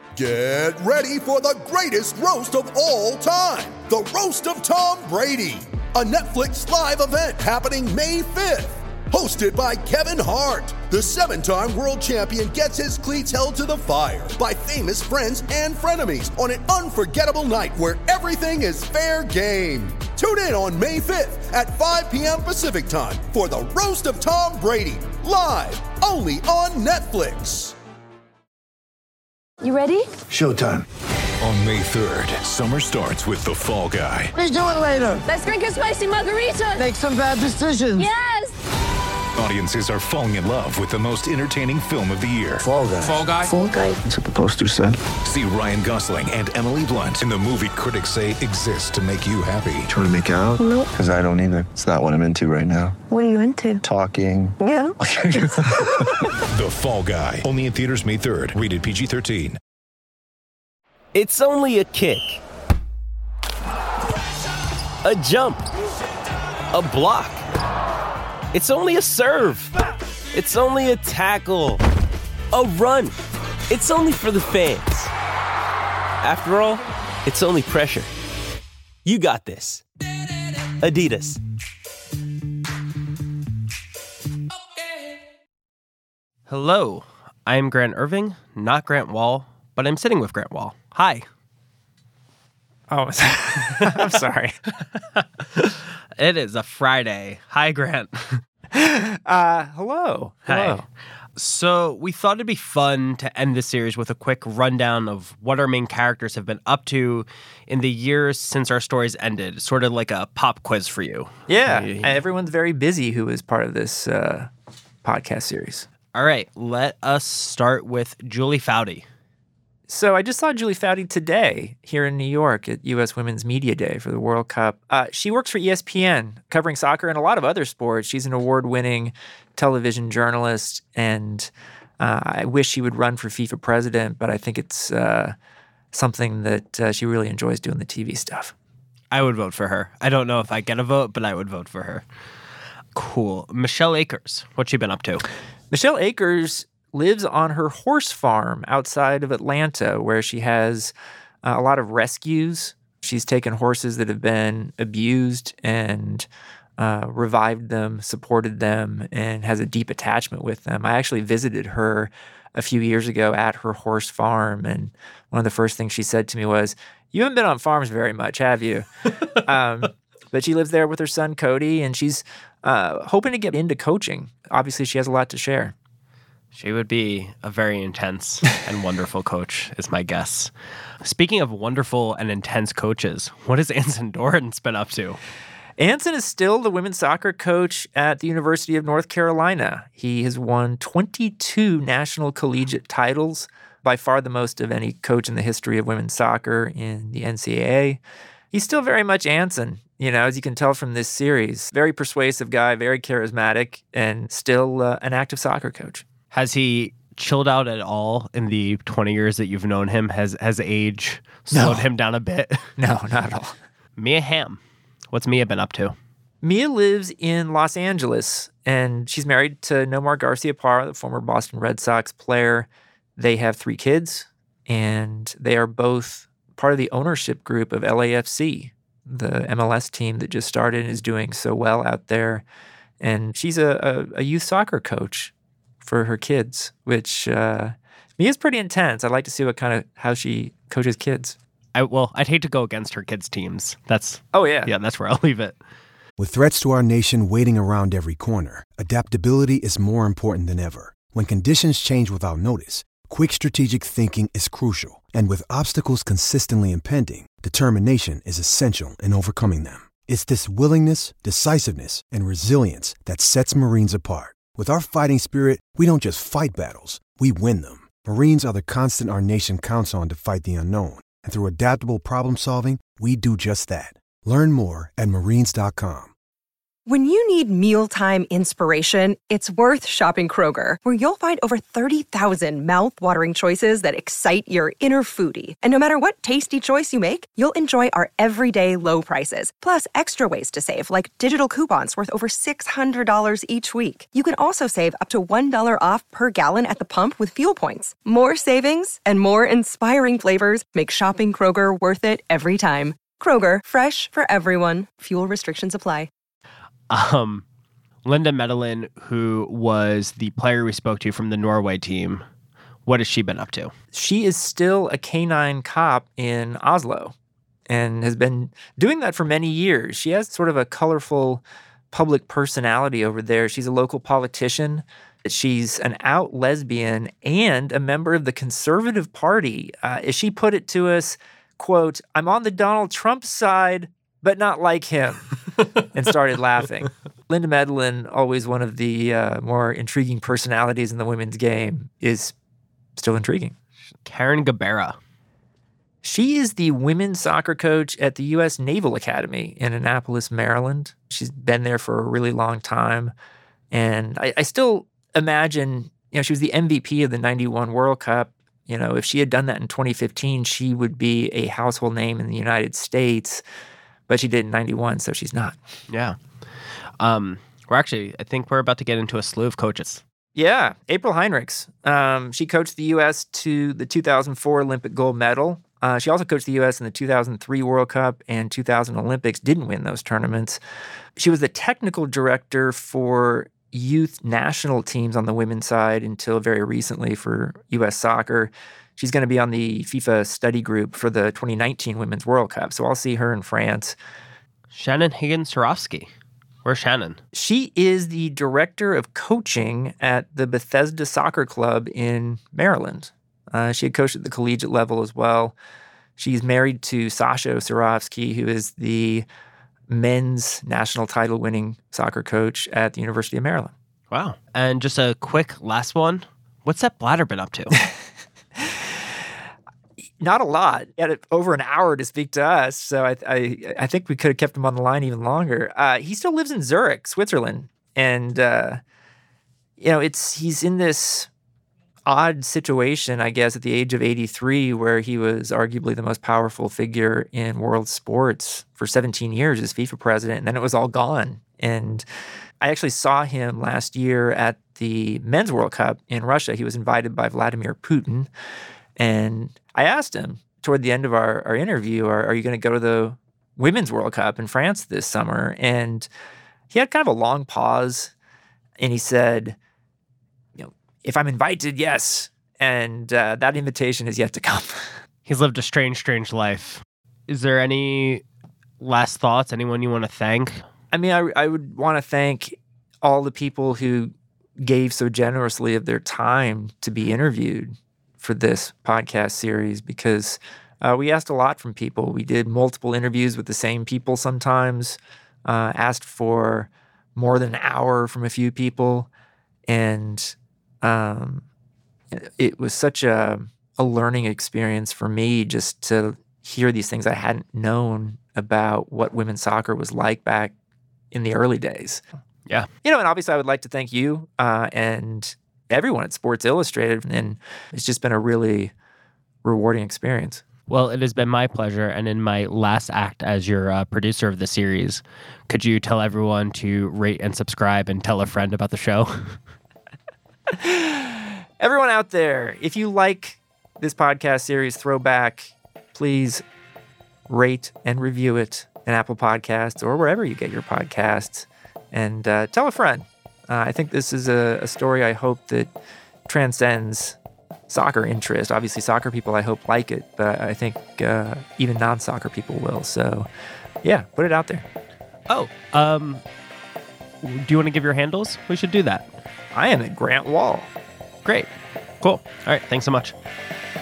Get ready for the greatest roast of all time, the Roast of Tom Brady, a Netflix live event happening May 5th. Hosted by Kevin Hart, the 7-time world champion gets his cleats held to the fire by famous friends and frenemies on an unforgettable night where everything is fair game. Tune in on May 5th at 5 p.m. Pacific time for the Roast of Tom Brady, live only on Netflix. You ready? Showtime. On May 3rd, summer starts with The Fall Guy. Let's do it later. Let's drink a spicy margarita. Make some bad decisions. Yes! Audiences are falling in love with the most entertaining film of the year. Fall Guy. Fall Guy? Fall Guy. That's what the poster said. See Ryan Gosling and Emily Blunt in the movie critics say exists to make you happy. Trying to make it out? Nope. Because I don't either. It's not what I'm into right now. What are you into? Talking. Yeah. The Fall Guy. Only in theaters May 3rd. Rated PG-13. It's only a kick. A jump. A block. It's only a serve. It's only a tackle. A run. It's only for the fans. After all, it's only pressure. You got this. Adidas. Hello, I'm Grant Irving, not Grant Wall, but I'm sitting with Grant Wall. Hi. Oh, I'm sorry. It is a Friday. Hi, Grant. Hello. Hi. So we thought it'd be fun to end this series with a quick rundown of what our main characters have been up to in the years since our stories ended, sort of like a pop quiz for you. Yeah, everyone's very busy who is part of this podcast series. All right, let us start with Julie Foudy. So I just saw Julie Foudy today here in New York at U.S. Women's Media Day for the World Cup. She works for ESPN, covering soccer and a lot of other sports. She's an award-winning television journalist, and I wish she would run for FIFA president, but I think it's something that she really enjoys doing the TV stuff. I would vote for her. I don't know if I get a vote, but I would vote for her. Cool. Michelle Akers, what's she been up to? Michelle Akers lives on her horse farm outside of Atlanta, where she has a lot of rescues. She's taken horses that have been abused and revived them, supported them, and has a deep attachment with them. I actually visited her a few years ago at her horse farm, and one of the first things she said to me was, "You haven't been on farms very much, have you?" But she lives there with her son, Cody, and she's hoping to get into coaching. Obviously, she has a lot to share. She would be a very intense and wonderful coach, is my guess. Speaking of wonderful and intense coaches, what has Anson Dorrance been up to? Anson is still the women's soccer coach at the University of North Carolina. He has won 22 national collegiate titles, by far the most of any coach in the history of women's soccer in the NCAA. He's still very much Anson, as you can tell from this series. Very persuasive guy, very charismatic, and still an active soccer coach. Has he chilled out at all in the 20 years that you've known him? Has age slowed him down a bit? No, not at all. Mia Hamm. What's Mia been up to? Mia lives in Los Angeles, and she's married to Nomar Garciaparra, the former Boston Red Sox player. They have 3 kids, and they are both part of the ownership group of LAFC, the MLS team that just started and is doing so well out there. And she's a youth soccer coach for her kids, which Mia's pretty intense. I'd like to see how she coaches kids. I'd hate to go against her kids' teams. That's where I'll leave it. With threats to our nation waiting around every corner, adaptability is more important than ever. When conditions change without notice, quick strategic thinking is crucial. And with obstacles consistently impending, determination is essential in overcoming them. It's this willingness, decisiveness, and resilience that sets Marines apart. With our fighting spirit, we don't just fight battles, we win them. Marines are the constant our nation counts on to fight the unknown. And through adaptable problem solving, we do just that. Learn more at marines.com. When you need mealtime inspiration, it's worth shopping Kroger, where you'll find over 30,000 mouth-watering choices that excite your inner foodie. And no matter what tasty choice you make, you'll enjoy our everyday low prices, plus extra ways to save, like digital coupons worth over $600 each week. You can also save up to $1 off per gallon at the pump with fuel points. More savings and more inspiring flavors make shopping Kroger worth it every time. Kroger, fresh for everyone. Fuel restrictions apply. Linda Medellin, who was the player we spoke to from the Norway team, what has she been up to? She is still a canine cop in Oslo and has been doing that for many years. She has sort of a colorful public personality over there. She's a local politician. She's an out lesbian and a member of the Conservative Party. As she put it to us, quote, "I'm on the Donald Trump side, but not like him," and started laughing. Linda Medellin, always one of the more intriguing personalities in the women's game, is still intriguing. Karen Gabera. She is the women's soccer coach at the U.S. Naval Academy in Annapolis, Maryland. She's been there for a really long time. And I still imagine, she was the MVP of the 91 World Cup. If she had done that in 2015, she would be a household name in the United States. But she did in 91, so she's not. Yeah. I think we're about to get into a slew of coaches. Yeah. April Heinrichs. She coached the U.S. to the 2004 Olympic gold medal. She also coached the U.S. in the 2003 World Cup and 2000 Olympics, didn't win those tournaments. She was the technical director for youth national teams on the women's side until very recently for U.S. soccer. She's going to be on the FIFA study group for the 2019 Women's World Cup, so I'll see her in France. Shannon Higgins-Sarofsky. Where's Shannon? She is the director of coaching at the Bethesda Soccer Club in Maryland. She had coached at the collegiate level as well. She's married to Sasha Sarofsky, who is the men's national title-winning soccer coach at the University of Maryland. Wow. And just a quick last one. What's Sepp Blatter been up to? Not a lot. He had over an hour to speak to us, so I think we could have kept him on the line even longer. He still lives in Zurich, Switzerland, and he's in this odd situation, I guess, at the age of 83, where he was arguably the most powerful figure in world sports for 17 years as FIFA president, and then it was all gone. And I actually saw him last year at the Men's World Cup in Russia. He was invited by Vladimir Putin. And I asked him toward the end of our interview, are you going to go to the Women's World Cup in France this summer? And he had kind of a long pause, and he said, if I'm invited, yes. And that invitation is yet to come. He's lived a strange life. Is there any last thoughts? Anyone you want to thank? I mean, I would want to thank all the people who gave so generously of their time to be interviewed for this podcast series, because we asked a lot from people. We did multiple interviews with the same people sometimes, asked for more than an hour from a few people, and it was such a learning experience for me just to hear these things I hadn't known about what women's soccer was like back in the early days. Yeah. And obviously I would like to thank you and everyone at Sports Illustrated, and it's just been a really rewarding experience. Well, it has been my pleasure, and in my last act as your producer of the series, could you tell everyone to rate and subscribe and tell a friend about the show? Everyone out there, if you like this podcast series, Throwback, please rate and review it in Apple Podcasts or wherever you get your podcasts, and tell a friend. I think this is a story I hope that transcends soccer interest. Obviously, soccer people, I hope, like it, but I think even non-soccer people will. So, yeah, put it out there. Oh, do you want to give your handles? We should do that. I am at Grant Wall. Great. Cool. All right. Thanks so much.